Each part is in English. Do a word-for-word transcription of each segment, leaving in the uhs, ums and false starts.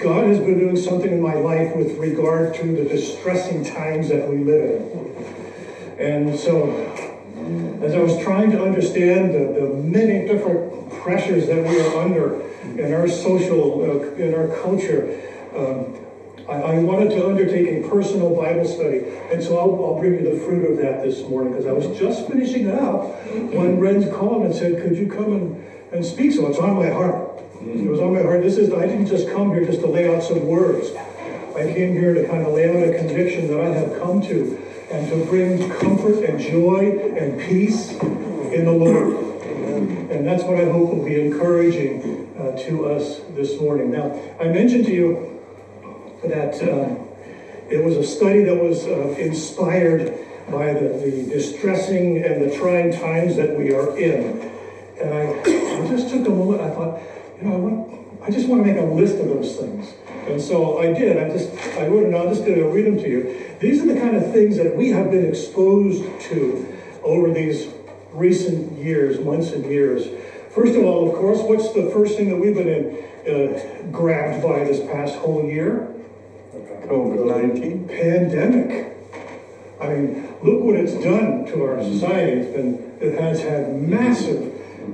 God has been doing something in my life with regard to the distressing times that we live in. And so, as I was trying to understand the, the many different pressures that we are under in our social, uh, in our culture, um, I, I wanted to undertake a personal Bible study. And so I'll, I'll bring you the fruit of that this morning, because I was just finishing it up when Ren called and said, could you come and, and speak? So it's on my heart. It was on my heart. This is, I didn't just come here just to lay out some words. I came here to kind of lay out a conviction that I have come to, and to bring comfort and joy and peace in the Lord. And that's what I hope will be encouraging uh, to us this morning. Now, I mentioned to you that uh, it was a study that was uh, inspired by the, the distressing and the trying times that we are in. And I, I just took a moment, I thought, you know, I, want, I just want to make a list of those things. And so I did. I just, I wrote it. I'm just going to read them to you. These are the kind of things that we have been exposed to over these recent years, months and years. First of all, of course, what's the first thing that we've been in, uh, grabbed by this past whole year? COVID nineteen. Pandemic. I mean, look what it's done to our society. It's been, it has had massive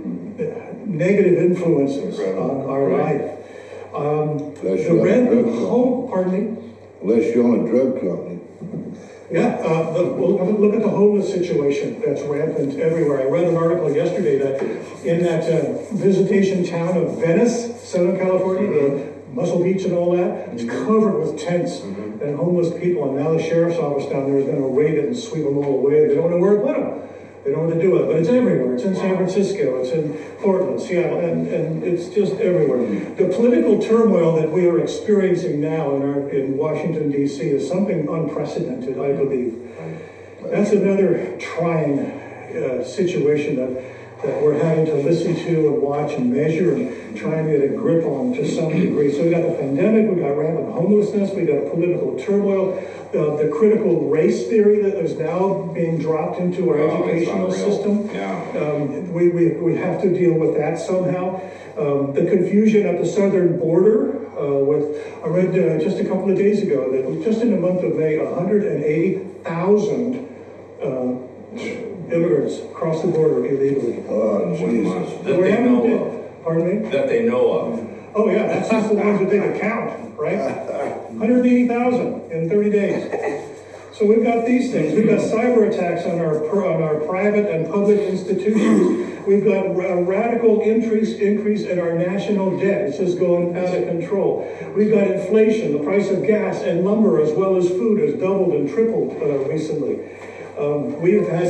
negative influences on our life. Um, the rent home, pardon me? Unless you own a drug company. Yeah, uh, the, well, look at the homeless situation that's rampant everywhere. I read an article yesterday that in that uh, visitation town of Venice, Southern California, the Muscle Beach and all that, it's covered with tents mm-hmm. and homeless people. And now the sheriff's office down there is going to raid it and sweep them all away. They don't know where to put them. They don't know what to do with it, but it's everywhere. It's in San Francisco, it's in Portland, Seattle, and, and it's just everywhere. The political turmoil that we are experiencing now in our in Washington, D C is something unprecedented, I believe. That's another trying uh, situation that, that we're having to listen to and watch and measure and try and get a grip on to some degree. So we got the pandemic, we got rampant homelessness, we got political turmoil, Uh, the critical race theory that is now being dropped into our oh, educational system. Yeah. Um, we, we, we have to deal with that somehow. Um, the confusion at the southern border uh, with, I read uh, just a couple of days ago that just in the month of May, one hundred eighty thousand uh, immigrants crossed the border illegally. Oh, Jesus. That they know of. Pardon me? That they know of. Oh yeah, that's just the ones that they can count, right? one hundred eighty thousand in thirty days. So we've got these things. We've got cyber attacks on our on our private and public institutions. We've got a radical increase increase in our national debt. It's just going out of control. We've got inflation. The price of gas and lumber, as well as food, has doubled and tripled uh, recently. Um, we've had,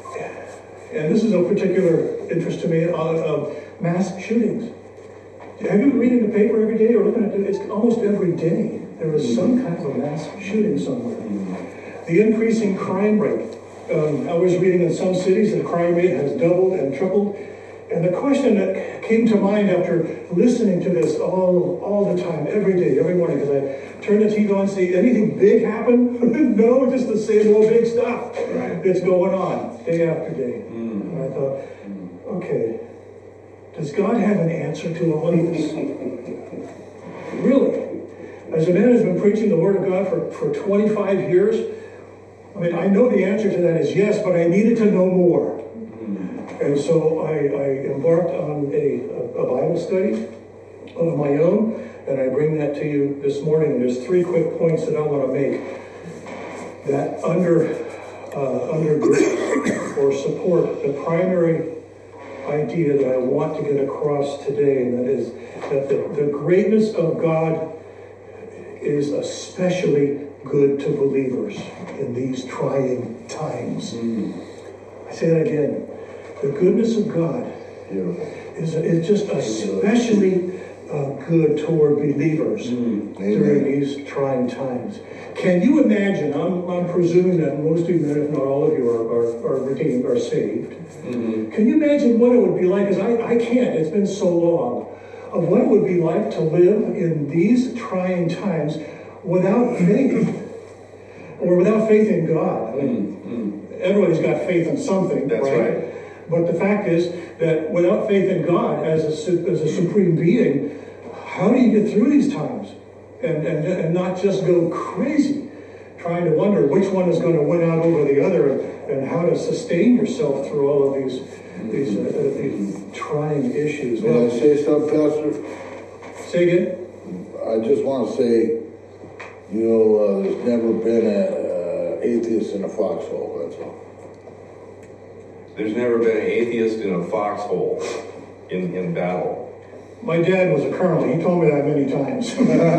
and this is of particular interest to me, uh, uh, mass shootings. Have you been reading the paper every day or looking at it? It's almost every day there is some kind of a mass shooting somewhere. The increasing crime rate. Um, I was reading in some cities the crime rate has doubled and tripled. And the question that came to mind after listening to this all, all the time, every day, every morning, because I turn the T V on and see anything big happen? No, just the same old big stuff right. that's going on day after day. Mm. And I thought, okay, does God have an answer to all of this? Really? As a man who's been preaching the Word of God for, for twenty-five years, I mean, I know the answer to that is yes, but I needed to know more. And so I, I embarked on a, a, a Bible study of my own, and I bring that to you this morning. And there's three quick points that I want to make that under, uh, undergird or support the primary idea that I want to get across today, and that is that the, the greatness of God is especially good to believers in these trying times. Mm. I say that again. The goodness of God yeah. is, is just especially uh, good toward believers mm. during these trying times. Can you imagine, I'm, I'm presuming that most of you, if not all of you, are, are, are redeemed, are saved. Mm-hmm. Can you imagine what it would be like, because I, I can't, it's been so long, of what it would be like to live in these trying times without faith, or without faith in God. I mean, mm-hmm. everybody's got faith in something, That's right? right. But the fact is that without faith in God as a, as a supreme being, how do you get through these times? and, and, and not just go crazy trying to wonder which one is going to win out over the other, and, and how to sustain yourself through all of these these, uh, these trying issues. May I Well, say something, Pastor? say again? I just want to say, you know, uh, there's never been a uh, atheist in a foxhole, that's all. There's never been an atheist in a foxhole in, in battle. My dad was a colonel. He told me that many times.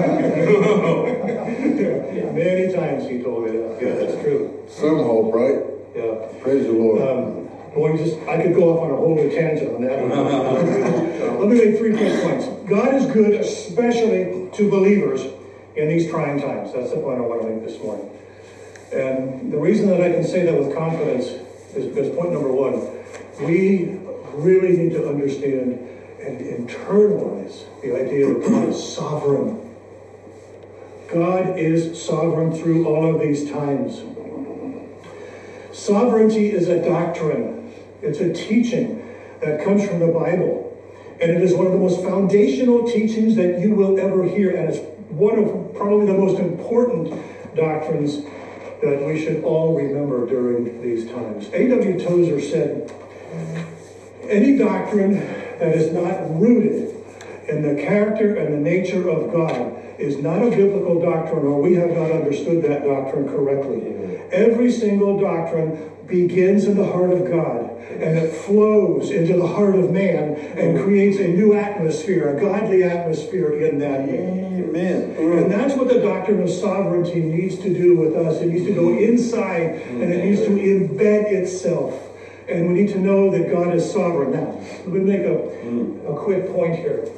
Yeah, many times he told me that. Yeah, that's true. Some hope, right? Yeah. Praise the Lord. Um, boy, just I could go off on a whole new tangent on that. Let me make three quick points. God is good, especially to believers in these trying times. That's the point I want to make this morning. And the reason that I can say that with confidence is because point number one, we really need to understand and internalize the idea that God is sovereign. God is sovereign through all of these times. Sovereignty is a doctrine. It's a teaching that comes from the Bible. And it is one of the most foundational teachings that you will ever hear. And it's one of probably the most important doctrines that we should all remember during these times. A W Tozer said, any doctrine that is not rooted in the character and the nature of God is not a biblical doctrine, or we have not understood that doctrine correctly. Mm-hmm. Every single doctrine begins in the heart of God, and it flows into the heart of man and creates a new atmosphere, a godly atmosphere in that man. Amen. And that's what the doctrine of sovereignty needs to do with us. It needs to go inside, and it needs to embed itself. And we need to know that God is sovereign. Now, let me make a, a quick point here.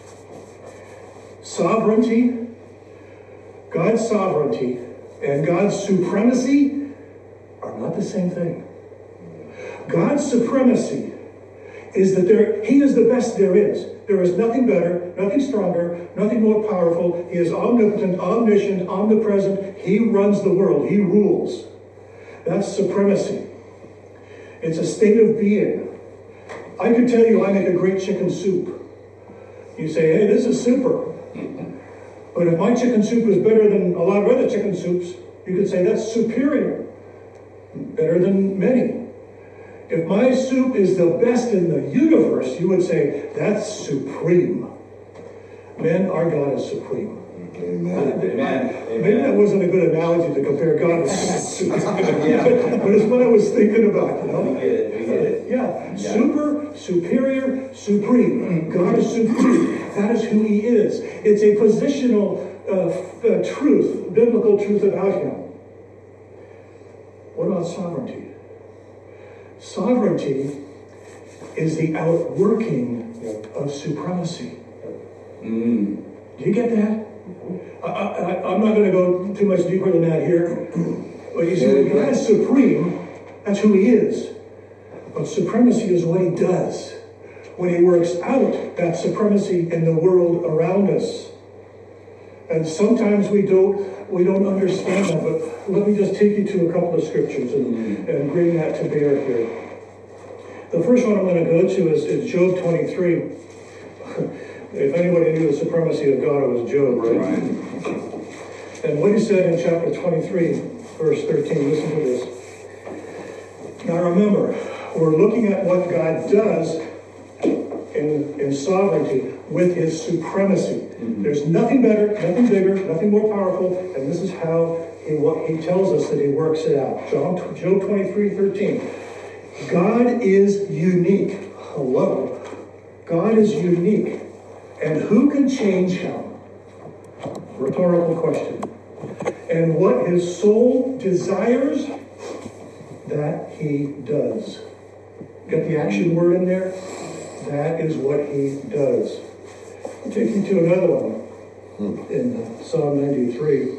Sovereignty, God's sovereignty, and God's supremacy are not the same thing. God's supremacy is that there, He is the best there is. There is nothing better, nothing stronger, nothing more powerful. He is omnipotent, omniscient, omnipresent. He runs the world. He rules. That's supremacy. It's a state of being. I could tell you I make a great chicken soup. You say, hey, this is super. But if my chicken soup is better than a lot of other chicken soups, you could say that's superior. Better than many. If my soup is the best in the universe, you would say that's supreme. Men, our God is supreme. Amen. Amen. Maybe that wasn't a good analogy to compare God with soup. But it's what I was thinking about, you know? We get it. We get it. Yeah. yeah. Super, superior, supreme. God is supreme. That is who He is. It's a positional uh, uh, truth, biblical truth about Him. What about sovereignty? Sovereignty is the outworking of supremacy. Mm. Do you get that? I, I, I'm not going to go too much deeper than that here. But you see, when God is supreme, that's who He is. But supremacy is what He does when He works out that supremacy in the world around us. And sometimes we don't we don't understand that, but let me just take you to a couple of scriptures and, and bring that to bear here. The first one I'm going to go to is, is Job twenty-three. If anybody knew the supremacy of God, it was Job, right? right? And what he said in chapter twenty-three, verse thirteen, listen to this. Now remember, we're looking at what God does in, in sovereignty with His supremacy. Mm-hmm. There's nothing better, nothing bigger, nothing more powerful, and this is how He, what he tells us that He works it out. Job twenty-three, thirteen. God is unique. Hello. God is unique. And who can change Him? Rhetorical question. And what His soul desires, that He does. Get the action word in there? That is what He does. I'll take you to another one in Psalm ninety-three.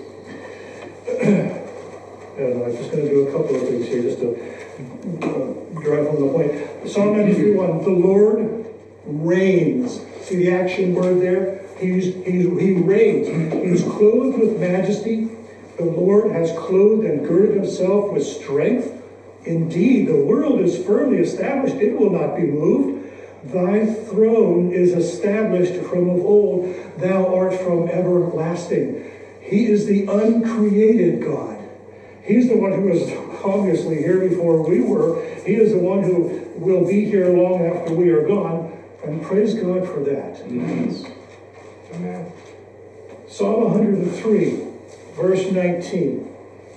And I'm just going to do a couple of things here just to uh, drive home the point. Psalm ninety-three, one. The Lord reigns. See the action word there? He's, he's, he reigns. He's clothed with majesty. The Lord has clothed and girded Himself with strength. Indeed, the world is firmly established. It will not be moved. Thy throne is established from of old. Thou art from everlasting. He is the uncreated God. He's the one who was obviously here before we were. He is the one who will be here long after we are gone. And praise God for that. Amen. Amen. Psalm one hundred three, verse nineteen.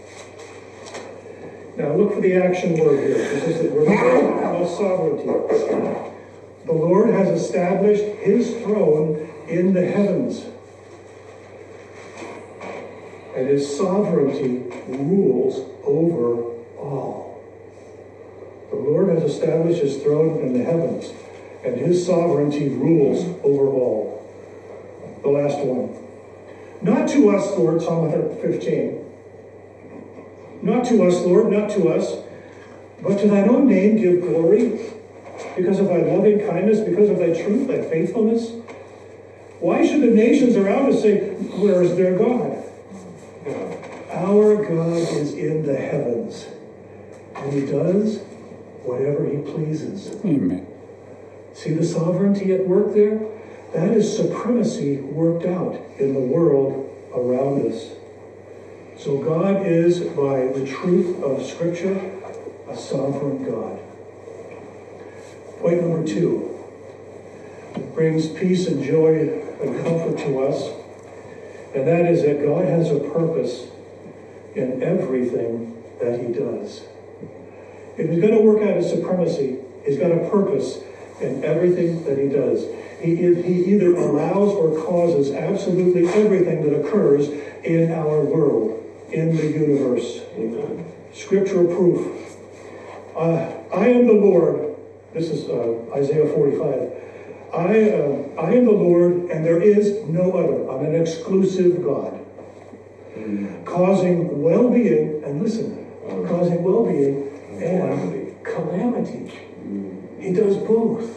Now look for the action word here. This is the word of sovereignty. The Lord has established his throne in the heavens, and his sovereignty rules over all. The Lord has established his throne in the heavens, and his sovereignty rules over all. The last one. Not to us, Lord, Psalm one fifteen. Not to us, Lord, not to us, but to thine own name give glory, because of thy loving kindness, because of thy truth, thy faithfulness. Why should the nations around us say, where is their God? Our God is in the heavens, and he does whatever he pleases. Amen. See the sovereignty at work there? That is supremacy worked out in the world around us. So God is, by the truth of Scripture, a sovereign God. Point number two. It brings peace and joy and comfort to us, and that is that God has a purpose in everything that he does. If he's going to work out his supremacy, he's got a purpose in everything that he does. He, he either allows or causes absolutely everything that occurs in our world, in the universe. Amen. Scriptural proof. Uh, I am the Lord. This is uh, Isaiah forty-five. I, uh, I am the Lord, and there is no other. I'm an exclusive God. Mm. Causing well-being, and listen, mm. causing well-being and calamity. Mm. He does both.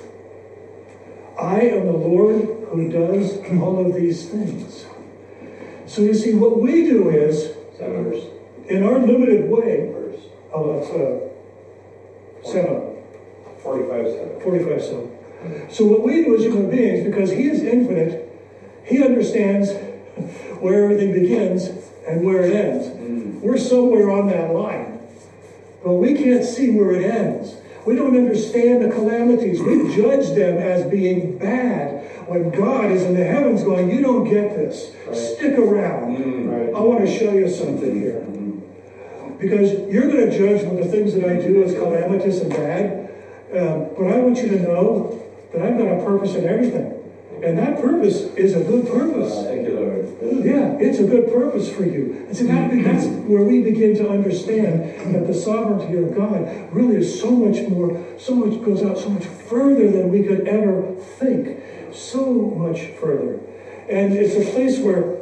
I am the Lord who does all of these things. So you see, what we do is, in our limited way, oh, that's uh, seven. forty-five seven. forty-five seven. So what we do as human beings, because he is infinite, he understands where everything begins and where it ends. Mm. We're somewhere on that line. But we can't see where it ends. We don't understand the calamities. We judge them as being bad when God is in the heavens going, you don't get this. Right. Stick around. Mm, right. I want to show you something here. Mm. Because you're going to judge when the things that I do as calamitous and bad. Um, but I want you to know that I've got a purpose in everything. And that purpose is a good purpose. Uh, thank you, Lord. Yeah, it's a good purpose for you. And so that, that's where we begin to understand that the sovereignty of God really is so much more, so much goes out so much further than we could ever think. So much further. And it's a place where,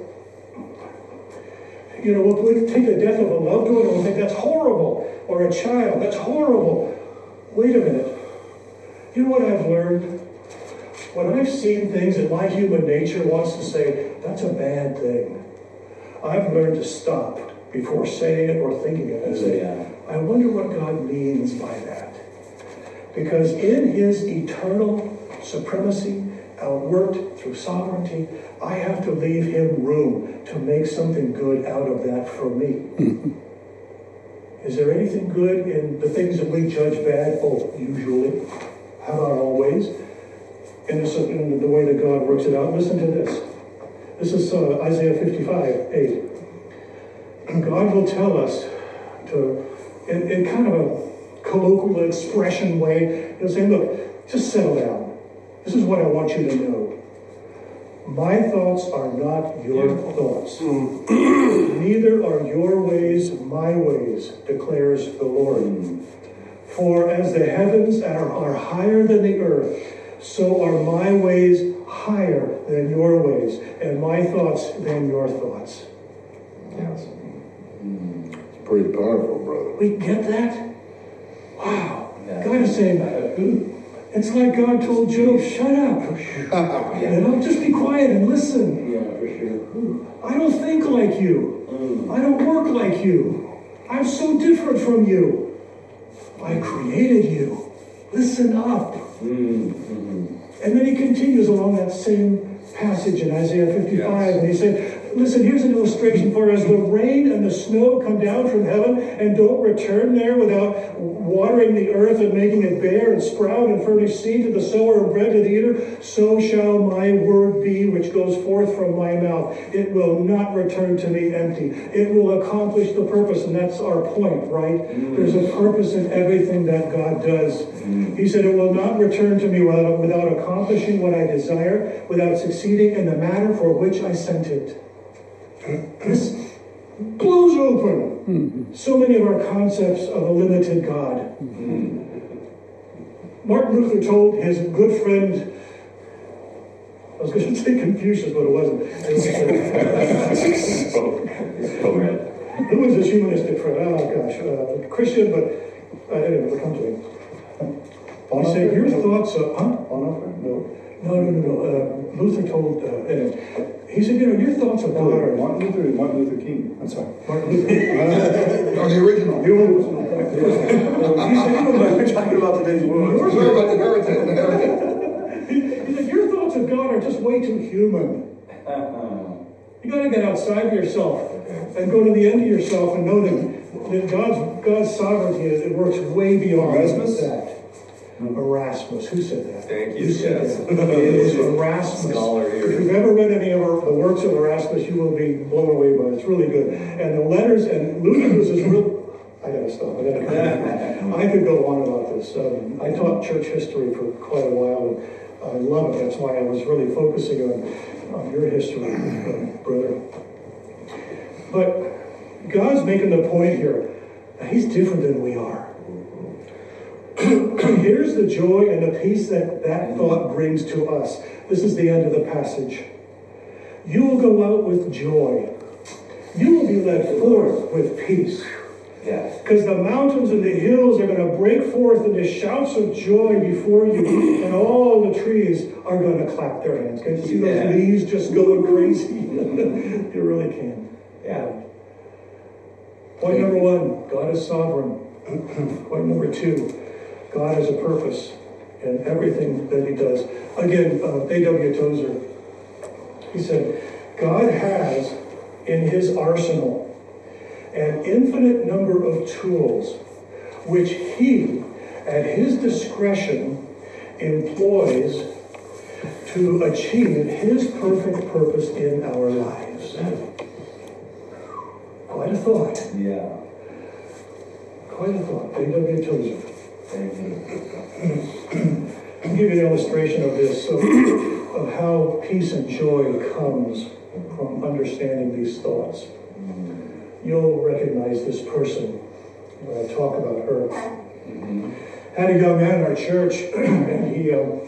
you know, we'll take the death of a loved one and we'll think that's horrible. Or a child, that's horrible. Wait a minute. You know what I've learned? When I've seen things that my human nature wants to say, that's a bad thing, I've learned to stop before saying it or thinking it and say, yeah. I wonder what God means by that. Because in his eternal supremacy, outworked through sovereignty, I have to leave him room to make something good out of that for me. Mm-hmm. Is there anything good in the things that we judge bad? Oh, usually. How about always? In the, in the way that God works it out. Listen to this. This is uh, Isaiah fifty-five, eight. God will tell us to, in, in kind of a colloquial expression way, he'll say, look, just settle down. This is what I want you to know. My thoughts are not your yeah. thoughts. Neither are your ways my ways, declares the Lord. Mm. For as the heavens are, are higher than the earth, so are my ways higher than your ways, and my thoughts than your thoughts. Yes. It's pretty powerful, brother. We get that? Wow. Yeah. God is saying, it's like God told Job, shut up. Yeah. You know, just be quiet and listen. Yeah, for sure. I don't think like you. Mm. I don't work like you. I'm so different from you. I created you. Listen up. Mm-hmm. And then he continues along that same passage in Isaiah fifty-five, Yes. and he said, listen, here's an illustration for as the rain and the snow come down from heaven and don't return there without watering the earth and making it bear and sprout and furnish seed to the sower and bread to the eater, so shall my word be which goes forth from my mouth. It will not return to me empty. It will accomplish the purpose, and that's our point, right? Mm. There's a purpose in everything that God does. Mm. He said, it will not return to me without, without accomplishing what I desire, without succeeding in the matter for which I sent it. This blows open mm-hmm. so many of our concepts of a limited God. Mm-hmm. Martin Luther told his good friend, I was going to say Confucius, but it wasn't. It was, uh, who was his humanistic friend? Oh gosh, uh, Christian, but I didn't ever come to him. He said, your thoughts are, huh? No. No, no, no, no. Uh, Luther told, uh, anyway. He said, you know, your thoughts of God are... Martin Luther is Martin Luther King. I'm sorry. Martin Luther. No, the original. The original. He said, you know, we're talking about today's world. We're talking about the heritage. The heritage. he, he said, your thoughts of God are just way too human. You got to get outside of yourself and go to the end of yourself and know that, that God's God's sovereignty, it works way beyond Erasmus? that. Erasmus. Who said that? Thank you. Who said Yes. that? It was Erasmus. Scholar here. If you've ever read any of our, the works of Erasmus, you will be blown away by it. It's really good. And the letters, and Luther was this real... I gotta stop. I gotta. I could go on about this. Um, I taught church history for quite a while, and I love it. That's why I was really focusing on, on your history, uh, brother. But God's making the point here that He's different than we are. Here's the joy and the peace that that thought brings to us. This is the end of the passage. You will go out with joy. You will be led forth with peace. Yes. Because the mountains and the hills are going to break forth into shouts of joy before you, and all the trees are going to clap their hands. Can you see those Yeah. leaves just going crazy? You really can. Yeah. Point number one, God is sovereign. Point number two, God has a purpose in everything that He does. Again, uh, A W Tozer, he said, God has in His arsenal an infinite number of tools which He, at His discretion, employs to achieve His perfect purpose in our lives. Quite a thought. Yeah. Quite a thought. A W Tozer. Thank you. I'll give you an illustration of this, of, of how peace and joy comes from understanding these thoughts. You'll recognize this person when I talk about her. Mm-hmm. Had a young man in our church, and he um,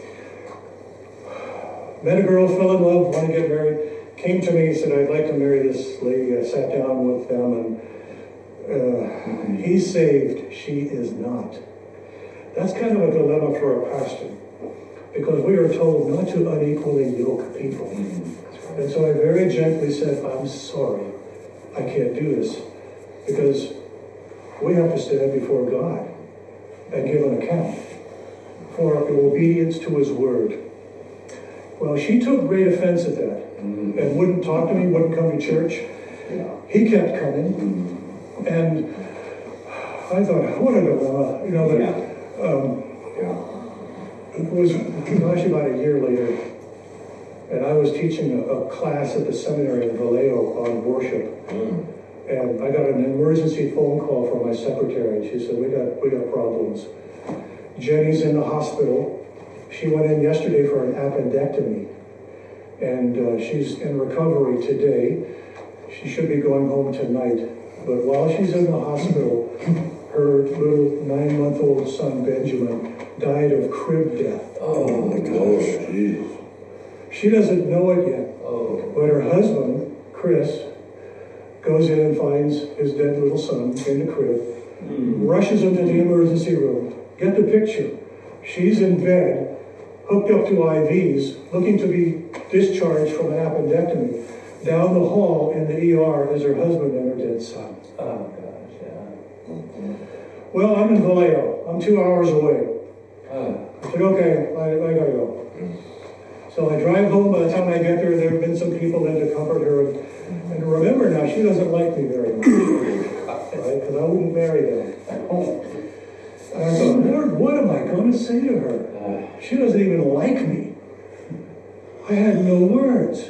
met a girl, fell in love, wanted to get married, came to me and said, I'd like to marry this lady. I sat down with them, and uh, he's saved, she is not. That's kind of a dilemma for a pastor, because we are told not to unequally yoke people. Mm-hmm. And so I very gently said, I'm sorry, I can't do this, because we have to stand before God and give an account for our obedience to His word. Well, she took great offense at that, mm-hmm. and wouldn't talk to me, wouldn't come to church. Yeah. He kept coming, mm-hmm. and I thought, what a dilemma, you know, but yeah. Um, yeah. It was, gosh, about a year later, and I was teaching a, a class at the seminary in Vallejo on worship. Mm. And I got an emergency phone call from my secretary. She said, we got we got problems. Jenny's in the hospital. She went in yesterday for an appendectomy. And uh, she's in recovery today. She should be going home tonight. But while she's in the hospital, her little nine-month-old son, Benjamin, died of crib death. Oh, my gosh. Jeez. She doesn't know it yet. Oh. But her husband, Chris, goes in and finds his dead little son in the crib, mm. rushes him to the emergency room. Get the picture. She's in bed, hooked up to I Vs, looking to be discharged from an appendectomy. Down the hall in the E R is her husband and her dead son. Oh, gosh, yeah. Well, I'm in Vallejo. I'm two hours away. Oh. I said, okay, I, I gotta go. So I drive home. By the time I get there, there have been some people in to comfort her. And, and remember now, she doesn't like me very much, right? Because I wouldn't marry them at home. And I thought, Lord, what am I going to say to her? She doesn't even like me. I had no words.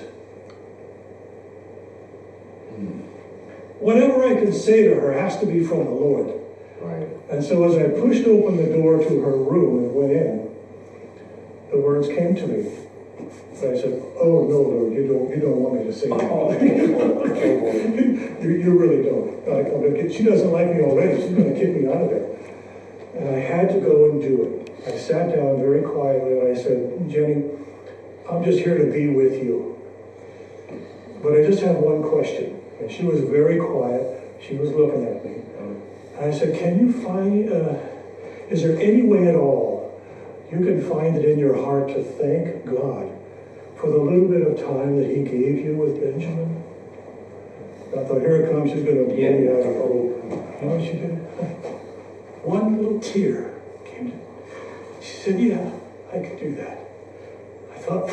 Whatever I could say to her has to be from the Lord. Right. And so as I pushed open the door to her room and went in, the words came to me. And I said, oh, no, Lord, you don't, you don't want me to say that. you, you really don't. Like, I'm gonna get, she doesn't like me already. She's going to kick me out of there. And I had to go and do it. I sat down very quietly and I said, Jenny, I'm just here to be with you. But I just have one question. And she was very quiet. She was looking at me. And I said, can you find, uh, is there any way at all you can find it in your heart to thank God for the little bit of time that he gave you with Benjamin? I thought, here it comes, she's going to blow me out of hope. You know what she did? One little tear came to me. She said, yeah, I could do that. I thought,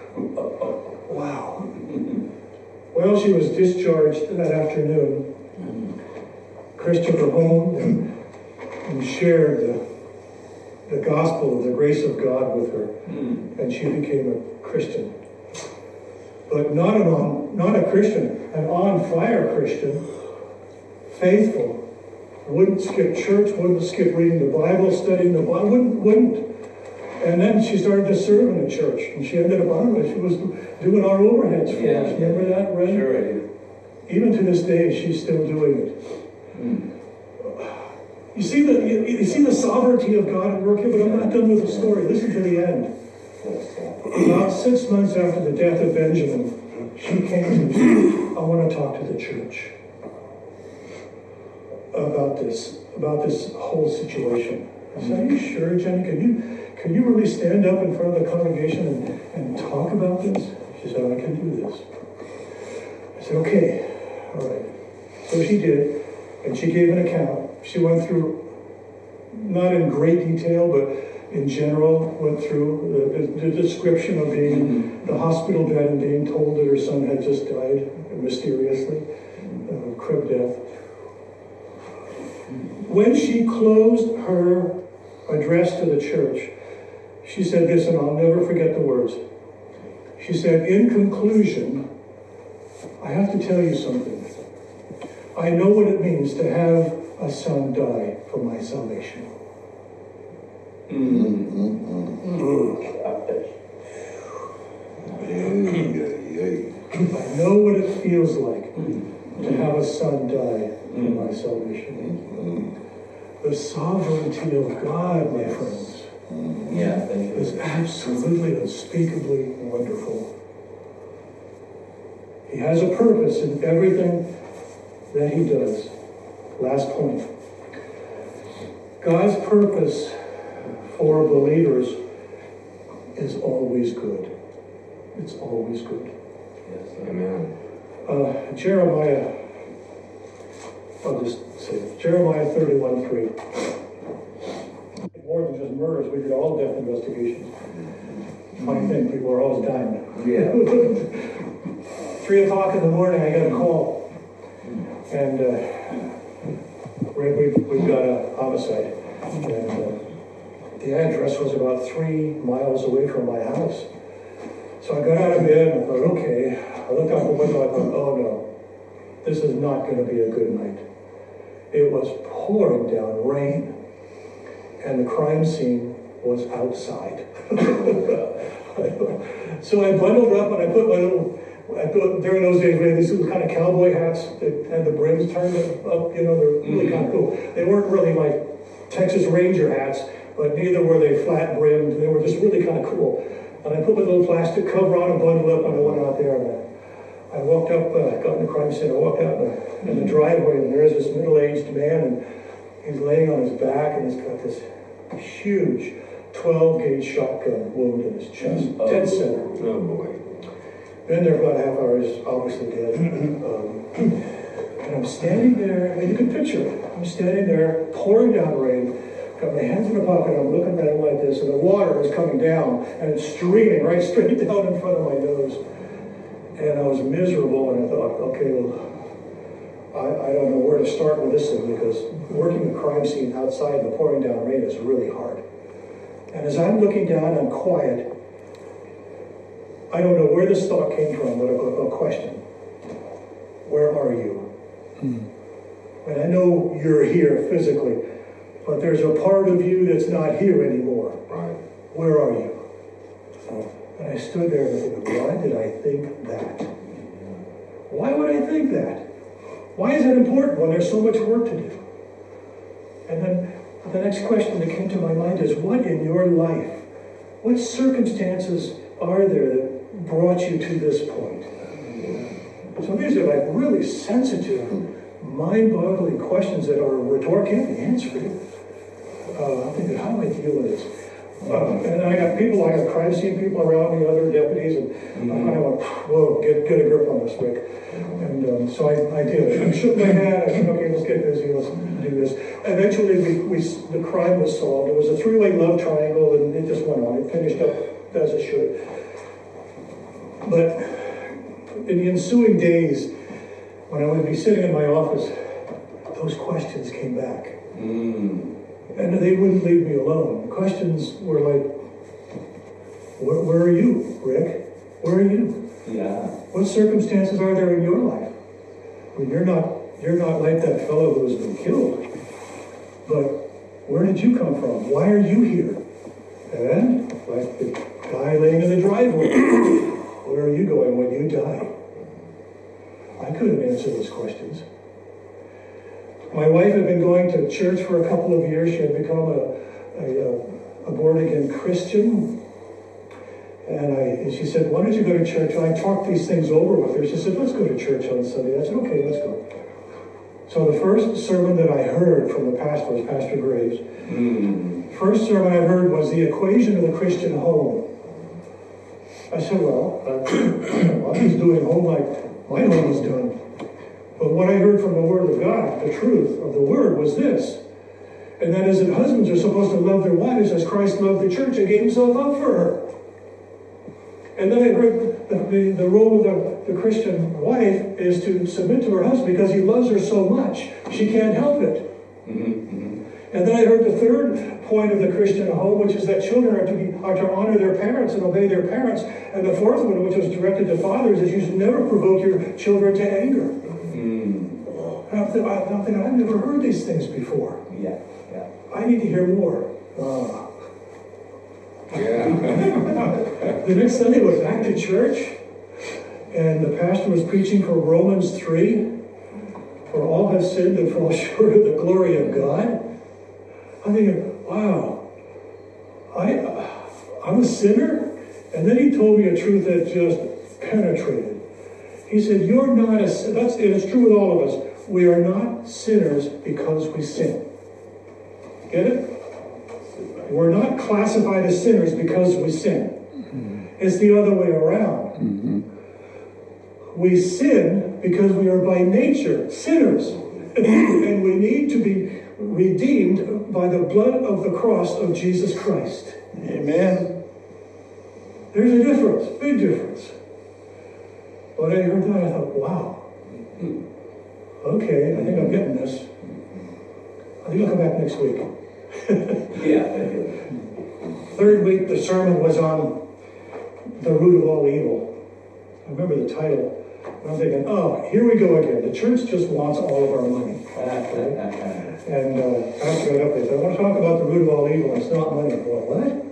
wow. Well, she was discharged that afternoon. Chris took her home and, and shared the, the gospel of the grace of God with her. And she became a Christian. But not, an on, not a Christian, an on-fire Christian, faithful. Wouldn't skip church, wouldn't skip reading the Bible, studying the Bible, wouldn't, wouldn't. And then she started to serve in the church, and she ended up on it. She was doing our overheads for Yeah. us. Remember that, Ren? Sure I do. Even to this day, she's still doing it. Mm. You see the you, you see the sovereignty of God at work here, but I'm not done with the story. Listen to the end. About six months after the death of Benjamin, she came to me and said, I want to talk to the church about this, about this whole situation. I said, are you sure, Jenny? Can you can you really stand up in front of the congregation and, and talk about this? She said, I can do this. I said, okay, all right. So she did, and she gave an account. She went through, not in great detail, but in general, went through the, the, the description of being in the hospital bed and being told that her son had just died mysteriously, uh, crib death. When she closed her address to the church, she said this, and I'll never forget the words. She said, in conclusion, I have to tell you something. I know what it means to have a son die for my salvation. I know what it feels like to have a son die for my salvation. The sovereignty of God, my friends, Yeah, thank you. is absolutely unspeakably wonderful. He has a purpose in everything that he does. Last point. God's purpose for believers is always good. It's always good. Yes, Amen. Uh, Jeremiah, I'll just say it. Jeremiah thirty-one three. More than just murders, we did all death investigations. Funny thing, people are always dying. Yeah. Three o'clock in the morning, I got a call. And uh, we- we've, we've got a homicide. And uh, the address was about three miles away from my house. So I got out of bed and I thought, okay. I looked out the window and I thought, oh no, this is not going to be a good night. It was pouring down rain, and the crime scene was outside. So I bundled up and I put my little, I put, during those days we had these little kind of cowboy hats that had the brims turned up, you know, they're really kind of cool. They weren't really like Texas Ranger hats, but neither were they flat brimmed. They were just really kind of cool. And I put my little plastic cover on and bundled up and I went out there and I, I walked up, uh, got in the crime scene, I walked out in the, in the driveway and there's this middle-aged man and he's laying on his back and he's got this huge twelve gauge shotgun wound in his chest, Oh. dead center. Oh boy. Been there for about a half hour, he's obviously dead. Um, and I'm standing there, and you can picture it. I'm standing there, pouring down rain, got my hands in the pocket, I'm looking at him like this, and the water is coming down, and it's streaming right straight down in front of my nose. And I was miserable, and I thought, okay, well, I, I don't know where to start with this thing, because working a crime scene outside in the pouring down rain is really hard. And as I'm looking down, I'm quiet. I don't know where this thought came from, but a, a question. Where are you? Hmm. And I know you're here physically, but there's a part of you that's not here anymore. Right. Where are you? And I stood there and thinking, why did I think that? Why would I think that? Why is that important when there's so much work to do? And then the next question that came to my mind is, what in your life, what circumstances are there that brought you to this point? So these are like really sensitive, mind-boggling questions that are rhetorical, can't be answered. Uh, I'm thinking, how do I deal with this? Uh, and I got people, I got crime scene people around me, other deputies, and mm-hmm. I went, whoa, get, get a grip on this, Rick. And um, so I, I did. I shook my head, I said, okay, let's get busy, let's do this. Eventually, we, we, the crime was solved. It was a three-way love triangle, and it just went on. It finished up as it should. But in the ensuing days, when I would be sitting in my office, those questions came back. Mm. And they wouldn't leave me alone. The questions were like, where, where are you, Rick? Where are you? Yeah. What circumstances are there in your life? I mean, you're not, you're not like that fellow who has been killed. But where did you come from? Why are you here? And like the guy laying in the driveway, where are you going when you die? I couldn't answer those questions. My wife had been going to church for a couple of years. She had become a, a, a born-again Christian. And, I, and she said, why don't you go to church? And I talked these things over with her. She said, let's go to church on Sunday. I said, okay, let's go. So the first sermon that I heard from the pastor was Pastor Graves. Mm. First sermon I heard was the equation of the Christian home. I said, well, uh, I'm just doing home like my home was done. But what I heard from the Word of God, the truth of the Word, was this. And that is that husbands are supposed to love their wives as Christ loved the church and gave himself up for her. And then I heard the, the, the role of the, the Christian wife is to submit to her husband because he loves her so much, she can't help it. Mm-hmm. And then I heard the third point of the Christian home, which is that children are to be are to honor their parents and obey their parents. And the fourth one, which was directed to fathers, is you should never provoke your children to anger. Mm. And I'm thinking, I'm thinking, I've never heard these things before. Yeah, yeah. I need to hear more. Uh, Yeah. The next Sunday was back to church, and the pastor was preaching from Romans three, for all have sinned and fall short of the glory of God. I'm thinking, wow, I, uh, I'm a sinner? And then he told me a truth that just penetrated. He said, you're not a sinner. That's, and it's true with all of us. We are not sinners because we sin. Get it? We're not classified as sinners because we sin. Mm-hmm. It's the other way around. Mm-hmm. We sin because we are by nature sinners. And we need to be redeemed by the blood of the cross of Jesus Christ. Amen. There's a difference, big difference. But I heard that, I thought, wow. Okay, I think I'm getting this. I think I'll come back next week. Yeah, thank you. Third week, the sermon was on the root of all evil. I remember the title. And I'm thinking, oh, here we go again. The church just wants all of our money. And uh, Pastor got up and said, I want to talk about the root of all evil. It's not money. Well, what?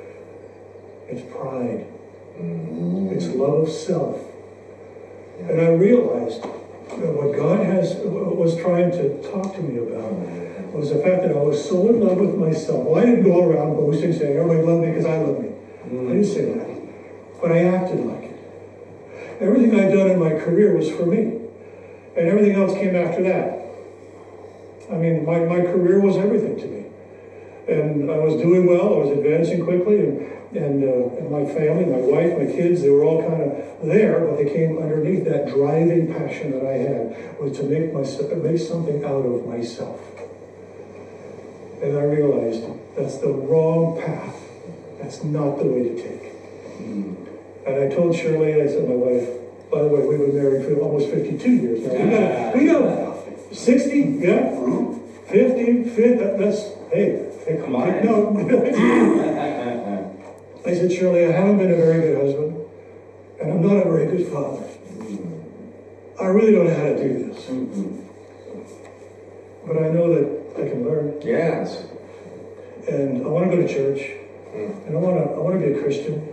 It's pride. It's love of self. And I realized that what God has was trying to talk to me about was the fact that I was so in love with myself. Well, I didn't go around boasting, saying, everybody loved me because I love me. Mm. I didn't say that. But I acted like it. Everything I'd done in my career was for me. And everything else came after that. I mean, my, my career was everything to me. And I was doing well. I was advancing quickly. And, and, uh, and my family, my wife, my kids, they were all kind of there. But they came underneath that driving passion that I had was to make, myself, make something out of myself. And I realized that's the wrong path. That's not the way to take. Mm. And I told Shirley, I said, my wife, by the way, we've been married for almost fifty-two years now. We got, we got sixty, yeah, fifty, fifty, that, that's, hey, take, Come on. take note. I said, Shirley, I haven't been a very good husband, and I'm not a very good father. I really don't know how to do this. Mm-hmm. But I know that I can learn. Yes. And I want to go to church. Mm. And I want to I want to be a Christian.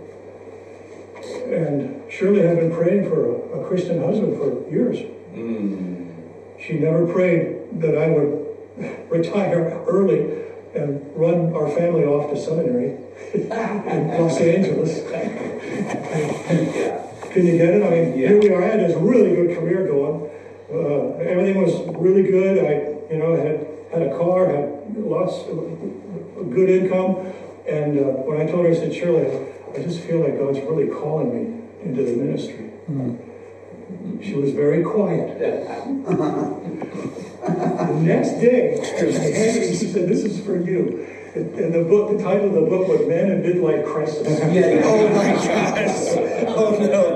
And Shirley had been praying for a, a Christian husband for years. Mm. She never prayed that I would retire early and run our family off to seminary in Los Angeles. Can you get it? I mean, Yeah. here we are. I had this really good career going. Uh, everything was really good. I, you know, had had a car, had lots of good income. And uh, when I told her, I said, Shirley, I just feel like God's really calling me into the ministry. Mm-hmm. She was very quiet. The next day, she said, this is for you. And the book, the title of the book was Man in Midlife Crisis. Yeah. Oh my gosh. Oh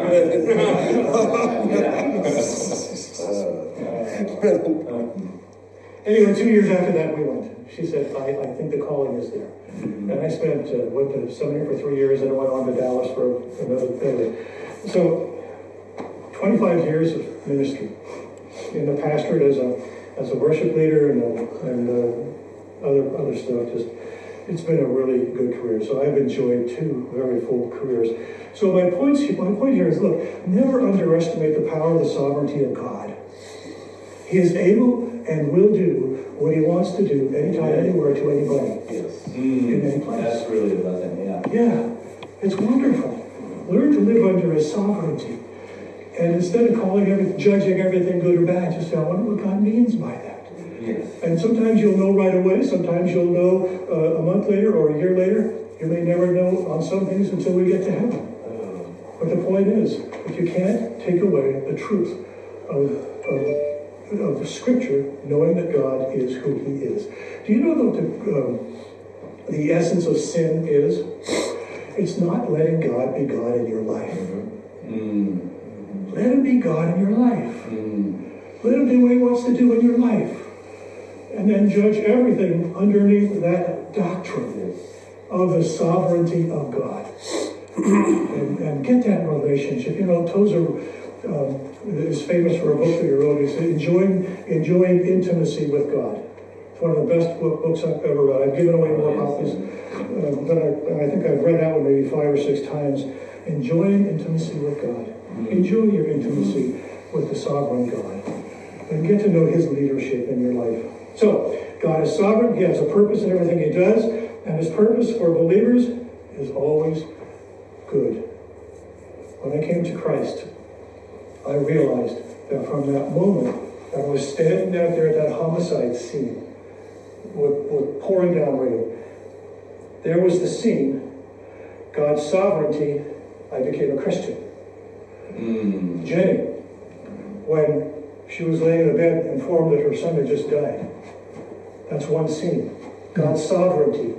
no. Anyway, two years after that, we went. She said, I, I think the calling is there. Mm-hmm. And I spent, uh, went to seminary for three years, and I went on to Dallas for another thing. So, twenty-five years of ministry in the pastorate as a as a worship leader and, uh, and uh, other other stuff. Just it's been a really good career. So I've enjoyed two very full careers. So my points, my point here is: look, never underestimate the power of the sovereignty of God. He is able and will do what He wants to do, anytime, anywhere, to anybody, Yes. Mm. in any place. That's really a blessing, yeah. Yeah, it's wonderful. Learn to live under His sovereignty. And instead of calling everything, judging everything good or bad, just say, I wonder what God means by that. Yes. And sometimes you'll know right away, sometimes you'll know uh, a month later or a year later. You may never know on some things until we get to heaven. But the point is, if you can't take away the truth of, of, of the Scripture, knowing that God is who He is. Do you know what the, um, the essence of sin is? It's not letting God be God in your life. Mm. Let Him be God in your life. Mm. Let Him do what He wants to do in your life. And then judge everything underneath that doctrine of the sovereignty of God. and, and get that relationship. You know, Tozer um, is famous for a book that he wrote. He said, enjoying, enjoying intimacy with God. It's one of the best book, books I've ever read. I've given away more copies. Uh, but I, I think I've read that one maybe five or six times. Enjoying intimacy with God. Mm-hmm. Enjoy your intimacy with the sovereign God. And get to know His leadership in your life. So, God is sovereign. He has a purpose in everything He does. And His purpose for believers is always good. When I came to Christ, I realized that from that moment that I was standing out there at that homicide scene with, with pouring down rain, there was the scene, God's sovereignty, I became a Christian. Mm. Jenny, when she was laying in the bed, informed that her son had just died. That's one scene. God's sovereignty.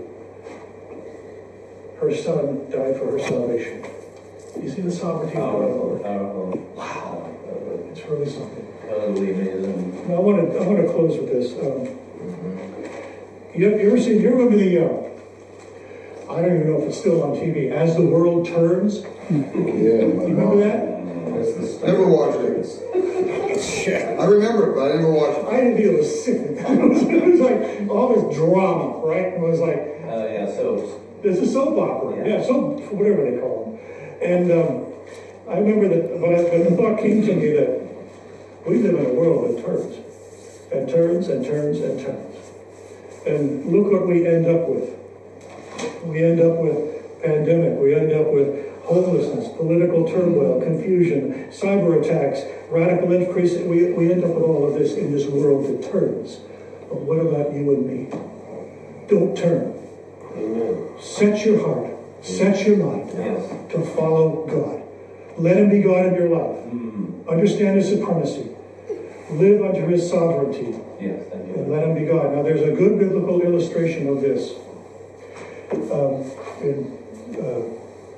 Her son died for her salvation. You see the sovereignty of Powerful, God? powerful. Wow. It's really something. Totally amazing. Now, I want to I want to close with this. Um, you, you ever seen? You remember the? Uh, I don't even know if it's still on T V. As the World Turns. Yeah, You remember that? Never watched it. I remember it, but I never watched it. I didn't feel it was sick. It was, it was like all this drama, right? It was like Oh, yeah, so. it's a soap opera, Yeah. yeah, soap whatever they call them. And um, I remember that, but, I, but the thought came to me that we live in a world that turns, and turns and turns and turns. And look what we end up with. We end up with pandemic. We end up with homelessness, political turmoil, confusion, cyber attacks, radical increase. We, we end up with all of this in this world that turns. But what about you and me? Don't turn. Amen. Set your heart, set your mind Yes. to follow God. Let Him be God in your life. Mm. Understand His supremacy. live under his sovereignty, Yes, thank and you. let him be God. Now, there's a good biblical illustration of this. Um, in, uh,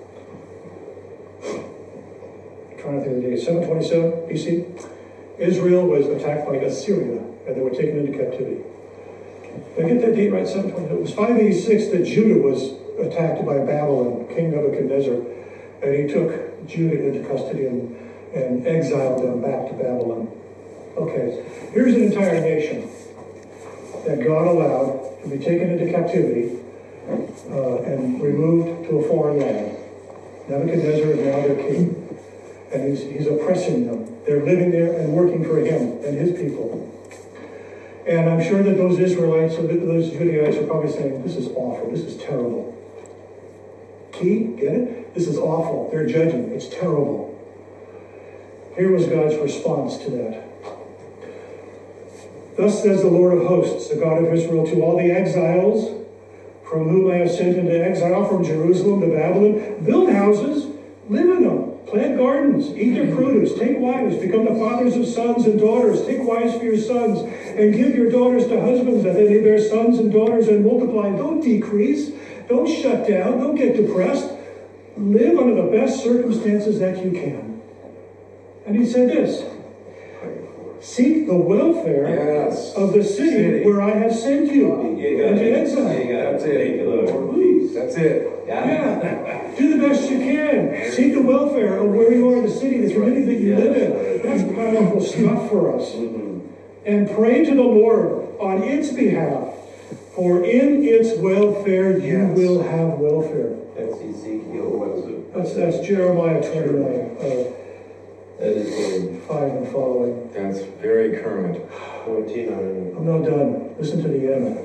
trying to think of the date, seven twenty-seven B C, Israel was attacked by Assyria, and they were taken into captivity. Did I get that date right? seven twenty-seven. It was five eighty-six that Judah was attacked by Babylon, King Nebuchadnezzar, and he took Judah into custody and, and exiled them back to Babylon. Okay, here's an entire nation that God allowed to be taken into captivity uh, and removed to a foreign land. Nebuchadnezzar is now their king, and he's, he's oppressing them. They're living there and working for him and his people. And I'm sure that those Israelites, or those Judaites are probably saying, this is awful, this is terrible. Key, get it? This is awful. They're judging. It's terrible. Here was God's response to that. Thus says the Lord of hosts, the God of Israel, to all the exiles from whom I have sent into exile from Jerusalem to Babylon, build houses, live in them, plant gardens, eat their produce, take wives, become the fathers of sons and daughters, take wives for your sons, and give your daughters to husbands, that they may bear sons and daughters and multiply. Don't decrease, don't shut down, don't get depressed. Live under the best circumstances that you can. And he said this, seek the welfare Yes. of the city, City. where I have sent you You got into it. exile. You got That's it. it. Thank you, Lord. That's it. Yeah. Yeah, do the best you can. Seek the welfare of where you are, the city, the community that you live in. That's powerful stuff for us. And pray to the Lord on its behalf, for in its welfare you Yes. will have welfare. That's Ezekiel, what is it? That's that's Jeremiah twenty-nine, uh, That is five and following. That's very current. fourteen on. I'm not done. Listen to the end.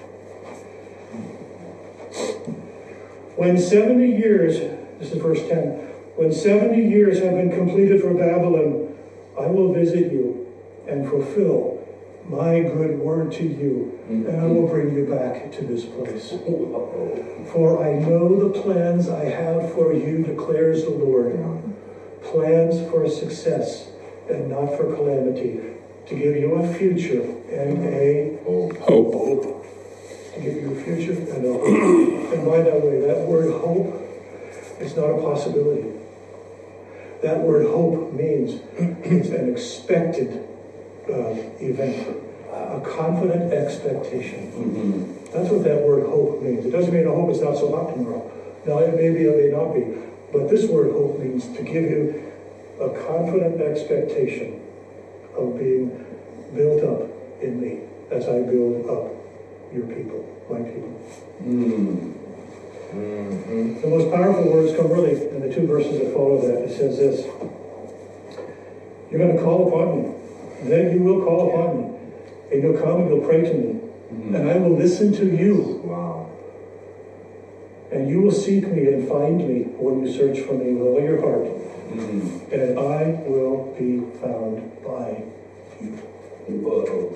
When seventy years, this is verse ten, when seventy years have been completed for Babylon, I will visit you and fulfill my good word to you, and I will bring you back to this place. For I know the plans I have for you, declares the Lord. Plans for success and not for calamity, to give you a future and a Hope. Hope. to give you a future and a hope. And by that way, that word hope is not a possibility. That word hope means it's an expected uh, event, a confident expectation. Mm-hmm. That's what that word hope means. It doesn't mean I hope it's not so hot tomorrow. Now, it may be, it may not be. But this word hope means to give you a confident expectation of being built up in me as I build up your people, my people. Mm. Mm-hmm. The most powerful words come really in the two verses that follow that. It says this, you're going to call upon me. Then you will call upon me. And you'll come and you'll pray to me. Mm-hmm. And I will listen to you. Wow. And you will seek me and find me when you search for me with all your heart. Mm-hmm. And I will be found by you. Whoa.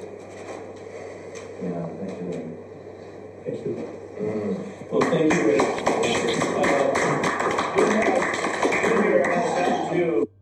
Yeah, thank you, Lord. Thank you. Mm. Well, thank you, Rick. Uh,